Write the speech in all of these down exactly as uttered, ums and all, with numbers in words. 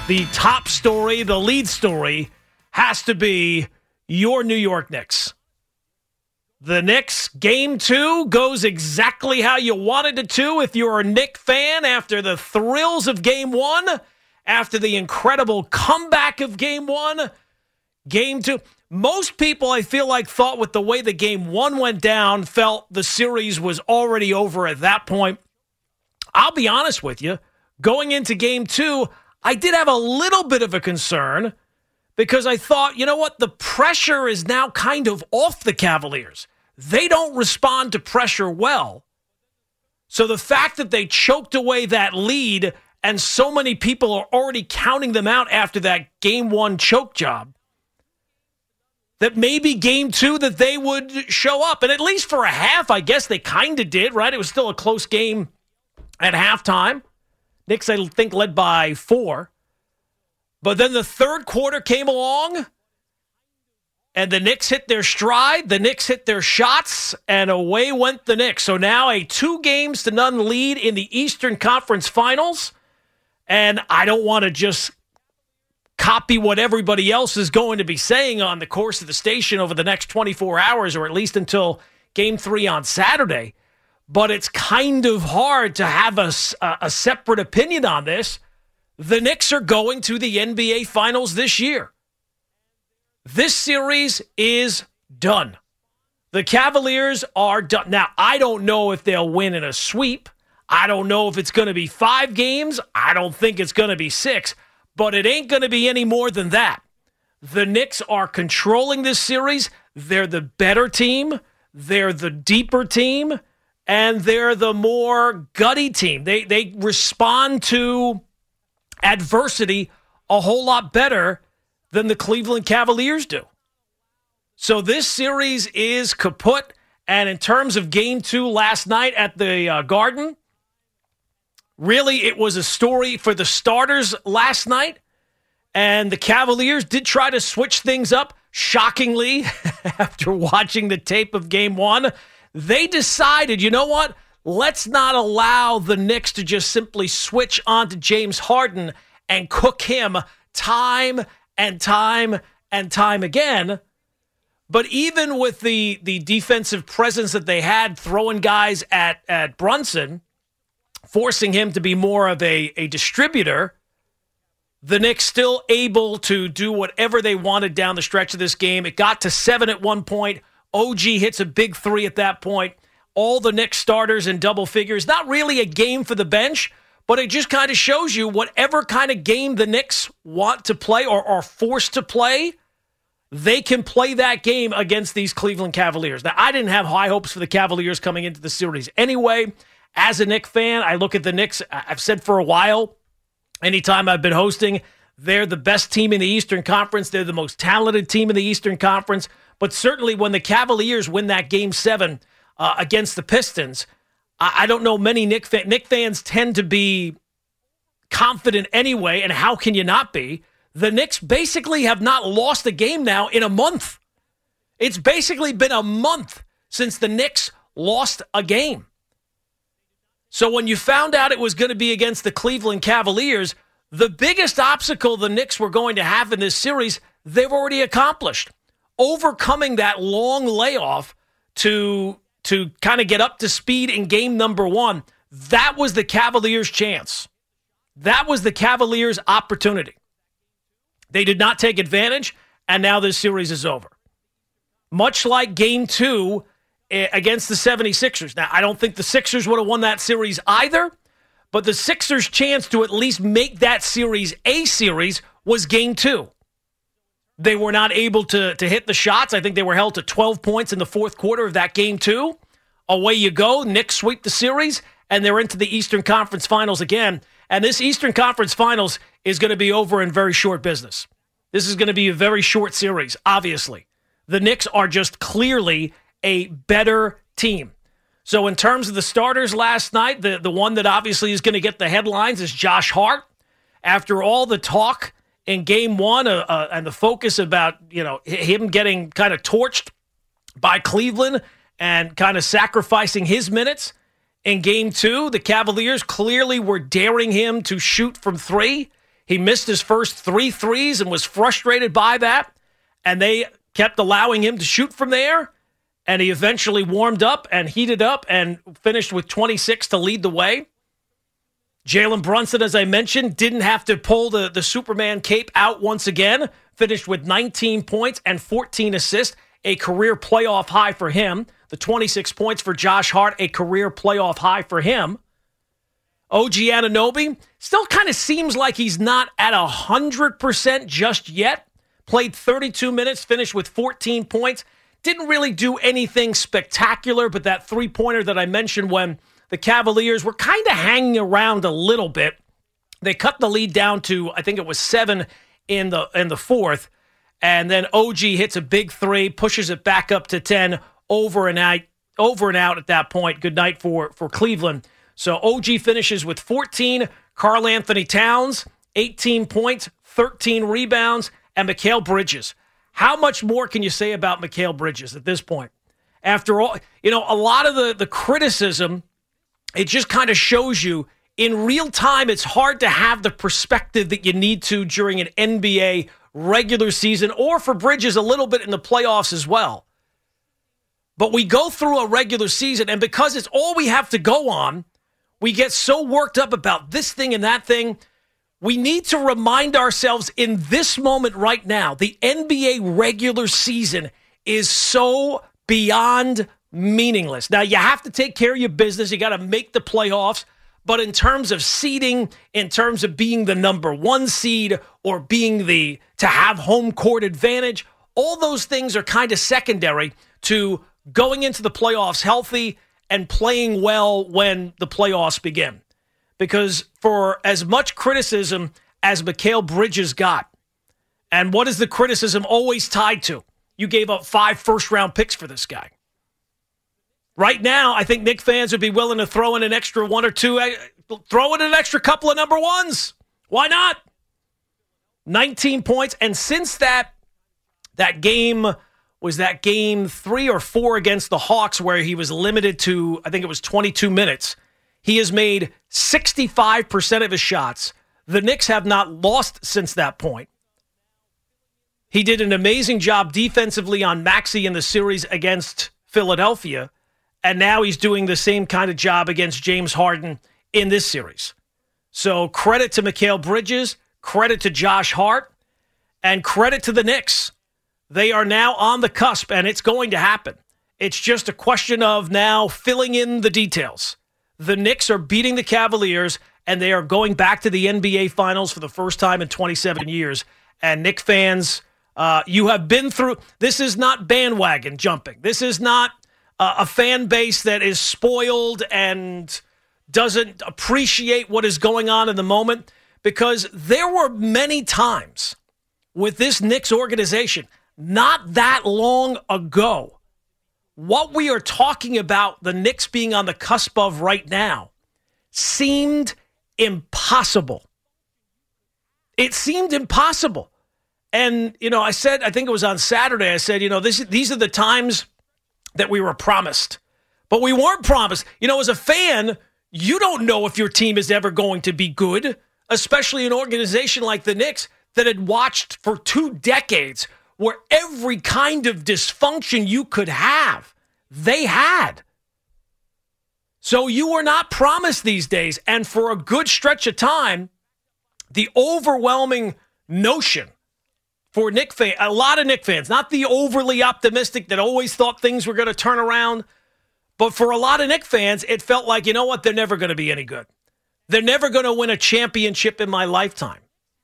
the top story, the lead story, has to be your New York Knicks. The Knicks, game two, goes exactly how you wanted it to if you're a Knicks fan after the thrills of game one, after the incredible comeback of game one. Game two, most people, I feel like, thought with the way the game one went down, felt the series was already over at that point. I'll be honest with you, going into game two, I did have a little bit of a concern because I thought, you know what, the pressure is now kind of off the Cavaliers. They don't respond to pressure well. So the fact that they choked away that lead and so many people are already counting them out after that game one choke job, that maybe game two that they would show up. And at least for a half, I guess they kind of did, right? It was still a close game at halftime. Knicks, I think, led by four. But then the third quarter came along, and the Knicks hit their stride. The Knicks hit their shots, and away went the Knicks. So now a two games to none lead in the Eastern Conference Finals. And I don't want to just copy what everybody else is going to be saying on the course of the station over the next twenty-four hours, or at least until game three on Saturday. But it's kind of hard to have a, a separate opinion on this. The Knicks are going to the N B A Finals this year. This series is done. The Cavaliers are done. Now, I don't know if they'll win in a sweep. I don't know if it's going to be five games. I don't think it's going to be six. But it ain't going to be any more than that. The Knicks are controlling this series. They're the better team. They're the deeper team. And they're the more gutty team. They they respond to adversity a whole lot better than the Cleveland Cavaliers do. So this series is kaput. And in terms of game two last night at the uh, Garden, really it was a story for the starters last night. And the Cavaliers did try to switch things up, shockingly, after watching the tape of game one. They decided, you know what? Let's not allow the Knicks to just simply switch onto James Harden and cook him time and time and time again. But even with the, the defensive presence that they had, throwing guys at, at Brunson, forcing him to be more of a, a distributor, the Knicks still able to do whatever they wanted down the stretch of this game. It got to seven at one point. O G hits a big three at that point. All the Knicks starters in double figures. Not really a game for the bench, but it just kind of shows you whatever kind of game the Knicks want to play or are forced to play, they can play that game against these Cleveland Cavaliers. Now, I didn't have high hopes for the Cavaliers coming into the series anyway. As a Knicks fan, I look at the Knicks, I've said for a while, anytime I've been hosting, they're the best team in the Eastern Conference. They're the most talented team in the Eastern Conference. But certainly when the Cavaliers win that game seven uh, against the Pistons, I, I don't know many Knicks fans. Knicks fans tend to be confident anyway, and how can you not be? The Knicks basically have not lost a game now in a month. It's basically been a month since the Knicks lost a game. So when you found out it was going to be against the Cleveland Cavaliers, the biggest obstacle the Knicks were going to have in this series, they've already accomplished. Overcoming that long layoff to, to kind of get up to speed in game number one, that was the Cavaliers' chance. That was the Cavaliers' opportunity. They did not take advantage, and now this series is over. Much like game two against the seventy-sixers. Now, I don't think the Sixers would have won that series either, but the Sixers' chance to at least make that series a series was game two. They were not able to, to hit the shots. I think they were held to twelve points in the fourth quarter of that game two. Away you go. Knicks sweep the series, and they're into the Eastern Conference Finals again. And this Eastern Conference Finals is going to be over in very short business. This is going to be a very short series, obviously. The Knicks are just clearly a better team. So in terms of the starters last night, the, the one that obviously is going to get the headlines is Josh Hart. After all the talk in game one uh, uh, and the focus about, you know, him getting kind of torched by Cleveland and kind of sacrificing his minutes, in game two, the Cavaliers clearly were daring him to shoot from three. He missed his first three threes and was frustrated by that, and they kept allowing him to shoot from there, and he eventually warmed up and heated up and finished with twenty-six to lead the way. Jalen Brunson, as I mentioned, didn't have to pull the, the Superman cape out once again, finished with nineteen points and fourteen assists, a career playoff high for him. The twenty-six points for Josh Hart, a career playoff high for him. O G Anunoby still kind of seems like he's not at one hundred percent just yet. Played thirty-two minutes, finished with fourteen points. Didn't really do anything spectacular, but that three-pointer that I mentioned when the Cavaliers were kind of hanging around a little bit. They cut the lead down to, I think it was seven in the in the fourth, and then O G hits a big three, pushes it back up to ten, over and out, over and out at that point. Good night for, for Cleveland. So O G finishes with fourteen, Karl Anthony Towns, eighteen points, thirteen rebounds, and Mikal Bridges. How much more can you say about Mikal Bridges at this point? After all, you know, a lot of the, the criticism, it just kind of shows you in real time it's hard to have the perspective that you need to during an N B A regular season, or for Bridges a little bit in the playoffs as well. But we go through a regular season, and because it's all we have to go on, we get so worked up about this thing and that thing. We need to remind ourselves in this moment right now, the N B A regular season is so beyond meaningless. Now, you have to take care of your business. You got to make the playoffs. But in terms of seeding, in terms of being the number one seed or being the to have home court advantage, all those things are kind of secondary to going into the playoffs healthy and playing well when the playoffs begin. Because for as much criticism as Mikal Bridges got, and what is the criticism always tied to? You gave up five first-round picks for this guy. Right now, I think Knicks fans would be willing to throw in an extra one or two, throw in an extra couple of number ones. Why not? nineteen points, and since that that game was that game three or four against the Hawks where he was limited to, I think it was twenty-two minutes, he has made sixty-five percent of his shots. The Knicks have not lost since that point. He did an amazing job defensively on Maxey in the series against Philadelphia, and now he's doing the same kind of job against James Harden in this series. So credit to Mikal Bridges, credit to Josh Hart, and credit to the Knicks. They are now on the cusp, and it's going to happen. It's just a question of now filling in the details. The Knicks are beating the Cavaliers, and they are going back to the N B A Finals for the first time in twenty-seven years. And Knicks fans, uh, you have been through, this is not bandwagon jumping. This is not uh, a fan base that is spoiled and doesn't appreciate what is going on in the moment, because there were many times with this Knicks organization, not that long ago, what we are talking about, the Knicks being on the cusp of right now, seemed impossible. It seemed impossible. And, you know, I said, I think it was on Saturday, I said, you know, this, these are the times that we were promised. But we weren't promised. You know, as a fan, you don't know if your team is ever going to be good, especially an organization like the Knicks that had watched for two decades where every kind of dysfunction you could have, they had. So you were not promised these days. And for a good stretch of time, the overwhelming notion for Knick fans, a lot of Knick fans, not the overly optimistic that always thought things were going to turn around, but for a lot of Knick fans, it felt like, you know what, they're never going to be any good. They're never going to win a championship in my lifetime.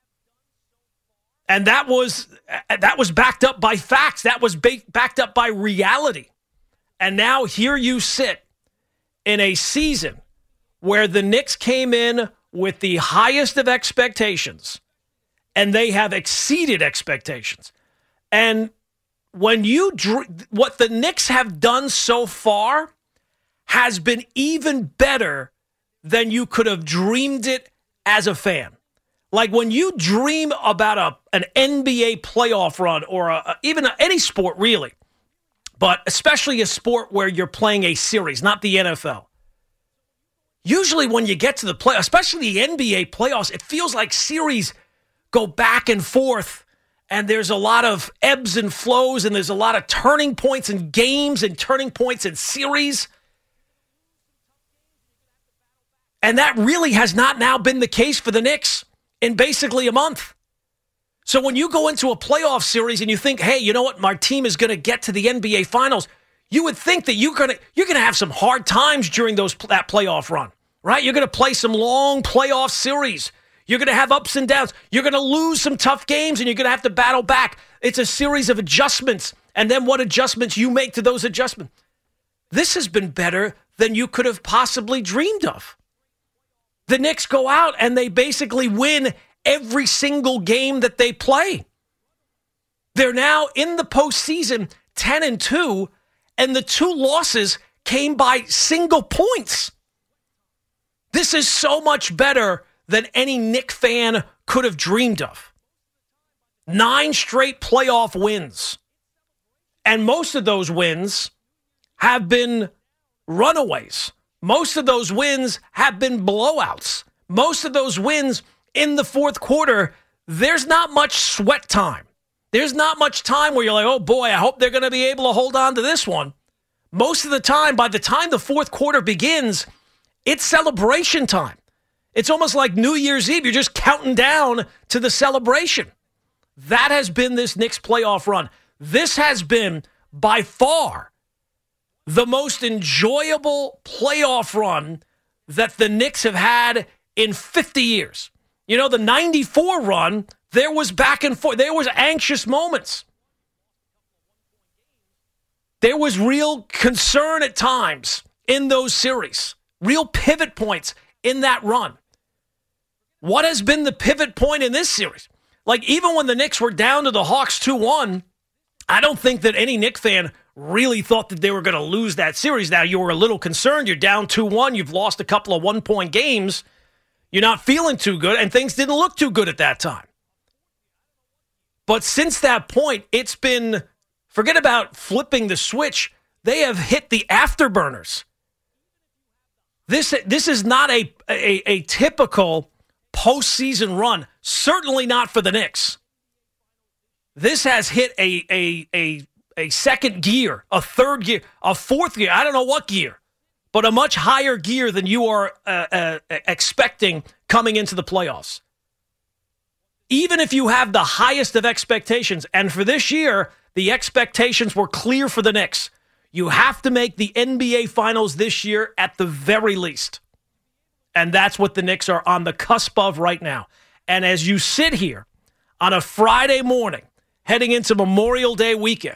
And that was that was backed up by facts. That was ba- backed up by reality. And now here you sit in a season where the Knicks came in with the highest of expectations, and they have exceeded expectations. And when you dr- what the Knicks have done so far has been even better than you could have dreamed it as a fan. Like when you dream about a an N B A playoff run, or a, a, even a, any sport really, but especially a sport where you're playing a series, not the N F L. Usually when you get to the play, especially the N B A playoffs, it feels like series go back and forth, and there's a lot of ebbs and flows, and there's a lot of turning points in games and turning points in series. And that really has not now been the case for the Knicks in basically a month. So when you go into a playoff series and you think, hey, you know what, my team is going to get to the N B A Finals, you would think that you're going to you're going to have some hard times during those that playoff run, right? You're going to play some long playoff series. You're going to have ups and downs. You're going to lose some tough games, and you're going to have to battle back. It's a series of adjustments, and then what adjustments you make to those adjustments. This has been better than you could have possibly dreamed of. The Knicks go out, and they basically win every single game that they play. They're now in the postseason ten and two, and the two losses came by single points. This is so much better than any Knick fan could have dreamed of. Nine straight playoff wins. And most of those wins have been runaways. Most of those wins have been blowouts. Most of those wins in the fourth quarter, there's not much sweat time. There's not much time where you're like, oh boy, I hope they're going to be able to hold on to this one. Most of the time, by the time the fourth quarter begins, it's celebration time. It's almost like New Year's Eve. You're just counting down to the celebration. That has been this Knicks playoff run. This has been by far the most enjoyable playoff run that the Knicks have had in fifty years. You know, the ninety-four run, there was back and forth. There was anxious moments. There was real concern at times in those series. Real pivot points in that run. What has been the pivot point in this series? Like, even when the Knicks were down to the Hawks two one, I don't think that any Knicks fan really thought that they were going to lose that series. Now, you were a little concerned. You're down two one. You've lost a couple of one-point games. You're not feeling too good, and things didn't look too good at that time. But since that point, it's been, forget about flipping the switch, they have hit the afterburners. This, this is not a, a, a typical postseason run, certainly not for the Knicks. This has hit a, a, a, a second gear, a third gear, a fourth gear, I don't know what gear, but a much higher gear than you are uh, uh, expecting coming into the playoffs. Even if you have the highest of expectations, and for this year, the expectations were clear for the Knicks. You have to make the N B A Finals this year at the very least. And that's what the Knicks are on the cusp of right now. And as you sit here on a Friday morning, heading into Memorial Day weekend,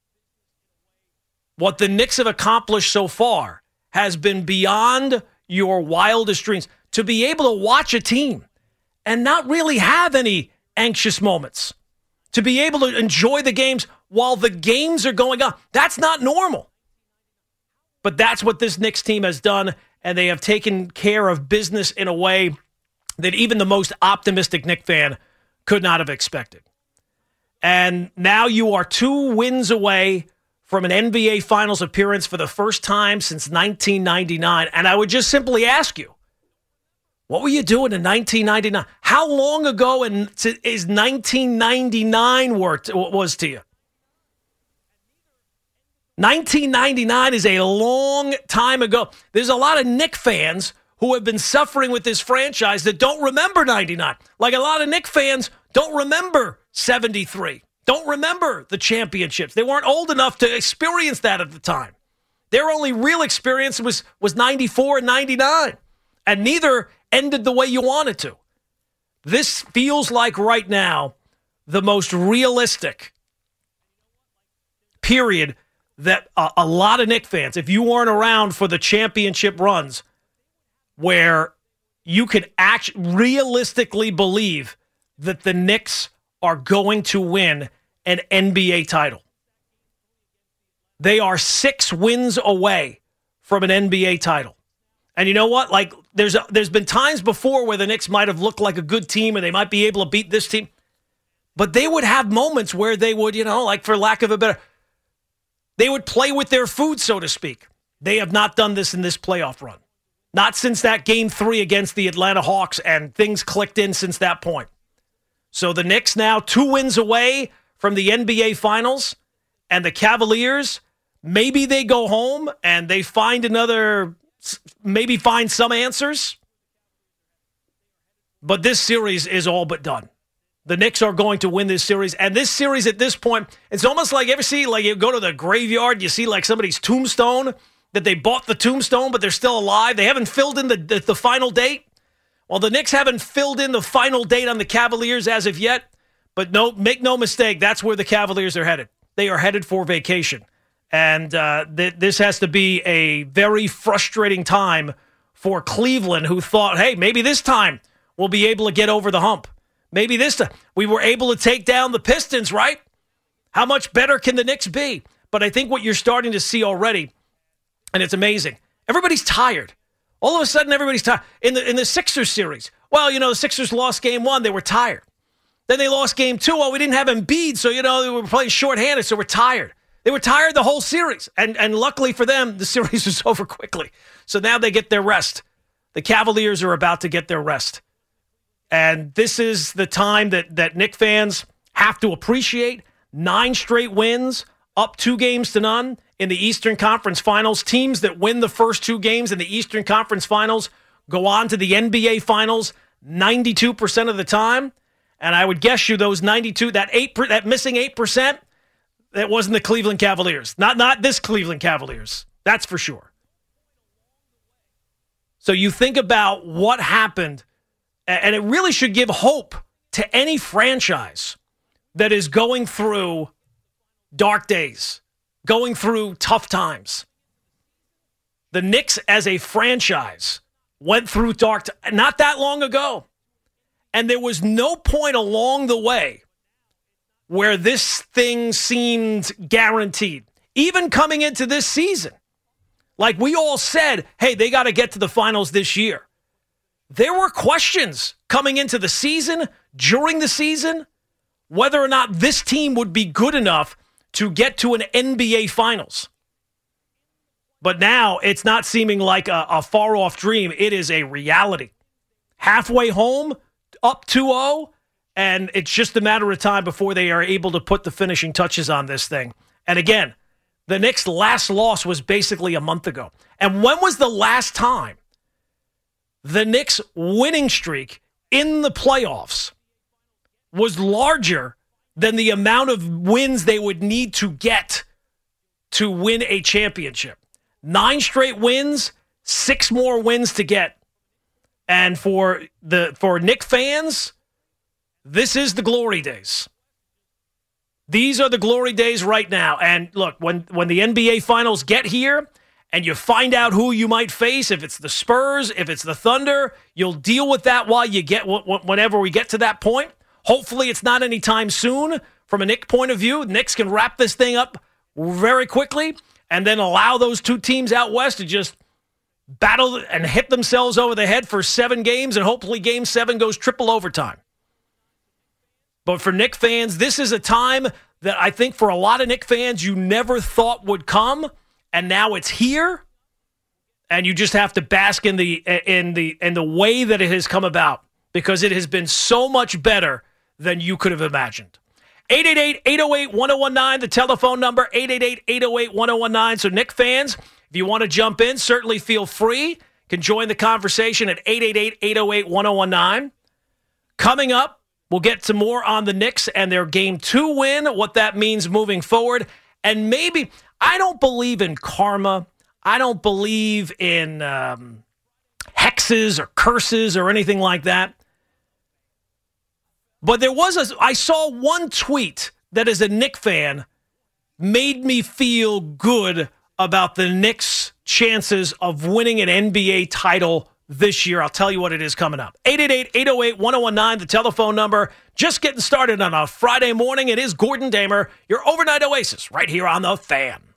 what the Knicks have accomplished so far has been beyond your wildest dreams. To be able to watch a team and not really have any anxious moments. To be able to enjoy the games while the games are going on. That's not normal. But that's what this Knicks team has done, and they have taken care of business in a way that even the most optimistic Knicks fan could not have expected. And now you are two wins away from an N B A Finals appearance for the first time since nineteen ninety-nine. And I would just simply ask you, what were you doing in nineteen ninety-nine? How long ago in, is nineteen ninety-nine worked, was to you? nineteen ninety-nine is a long time ago. There's a lot of Knicks fans who have been suffering with this franchise that don't remember ninety-nine. Like a lot of Knicks fans don't remember seventy-three. Don't remember the championships. They weren't old enough to experience that at the time. Their only real experience was, was ninety-four and ninety-nine. And neither ended the way you wanted to. This feels like right now the most realistic period that a, a lot of Knicks fans, if you weren't around for the championship runs, where you could act, realistically believe that the Knicks are going to win an N B A title. They are six wins away from an N B A title. And you know what? Like, there's a, there's been times before where the Knicks might have looked like a good team and they might be able to beat this team. But they would have moments where they would, you know, like for lack of a better, they would play with their food, so to speak. They have not done this in this playoff run. Not since that game three against the Atlanta Hawks, and things clicked in since that point. So the Knicks now two wins away from the N B A Finals, and the Cavaliers, maybe they go home and they find another, maybe find some answers. But this series is all but done. The Knicks are going to win this series. And this series at this point, it's almost like, you ever see, like you go to the graveyard, you see like somebody's tombstone, that they bought the tombstone, but they're still alive. They haven't filled in the, the, the final date. Well, the Knicks haven't filled in the final date on the Cavaliers as of yet. But no, make no mistake, that's where the Cavaliers are headed. They are headed for vacation. And uh, th- this has to be a very frustrating time for Cleveland, who thought, hey, maybe this time we'll be able to get over the hump. Maybe this time we were able to take down the Pistons, right? How much better can the Knicks be? But I think what you're starting to see already, and it's amazing, everybody's tired. All of a sudden, everybody's tired. In the in the Sixers series, well, you know, the Sixers lost game one. They were tired. Then they lost game two. Well, we didn't have Embiid, so, you know, they were playing shorthanded, so we're tired. They were tired the whole series. And, and luckily for them, the series was over quickly. So now they get their rest. The Cavaliers are about to get their rest. And this is the time that, that Knicks fans have to appreciate. Nine straight wins, up two games to none in the Eastern Conference Finals. Teams that win the first two games in the Eastern Conference Finals go on to the N B A Finals ninety-two percent of the time. And I would guess you those ninety-two, that eight, that missing eight percent, that wasn't the Cleveland Cavaliers. Not, not this Cleveland Cavaliers. That's for sure. So you think about what happened, and it really should give hope to any franchise that is going through dark days, going through tough times. The Knicks as a franchise went through dark t- not that long ago. And there was no point along the way where this thing seemed guaranteed. Even coming into this season. Like we all said, hey, they got to get to the finals this year. There were questions coming into the season, during the season, whether or not this team would be good enough to get to an N B A Finals. But now it's not seeming like a, a far-off dream. It is a reality. Halfway home, up two oh, and it's just a matter of time before they are able to put the finishing touches on this thing. And again, the Knicks' last loss was basically a month ago. And when was the last time the Knicks' winning streak in the playoffs was larger than the amount of wins they would need to get to win a championship? Nine straight wins, six more wins to get. And for the for Knicks fans, this is the glory days. These are the glory days right now. And look, when, when the N B A Finals get here and you find out who you might face, if it's the Spurs, if it's the Thunder, you'll deal with that while you get whenever we get to that point. Hopefully it's not anytime soon. From a Knicks point of view, Knicks can wrap this thing up very quickly and then allow those two teams out west to just battle and hit themselves over the head for seven games, and hopefully game seven goes triple overtime. But for Knicks fans, this is a time that I think for a lot of Knicks fans you never thought would come, and now it's here, and you just have to bask in the in the in the way that it has come about, because it has been so much better than you could have imagined. eight eight eight, eight oh eight, one oh one nine, the telephone number, eight eight eight, eight oh eight, one oh one nine. So Knicks fans, if you want to jump in, certainly feel free. You can join the conversation at eight eight eight, eight oh eight, one oh one nine. Coming up, we'll get some more on the Knicks and their game two win, what that means moving forward. And maybe, I don't believe in karma. I don't believe in um, hexes or curses or anything like that. But there was a, I saw one tweet that as a Knicks fan made me feel good about the Knicks' chances of winning an N B A title this year. I'll tell you what it is coming up. eight eight eight, eight oh eight, one oh one nine, the telephone number. Just getting started on a Friday morning. It is Gordon Damer, your overnight oasis, right here on The Fan.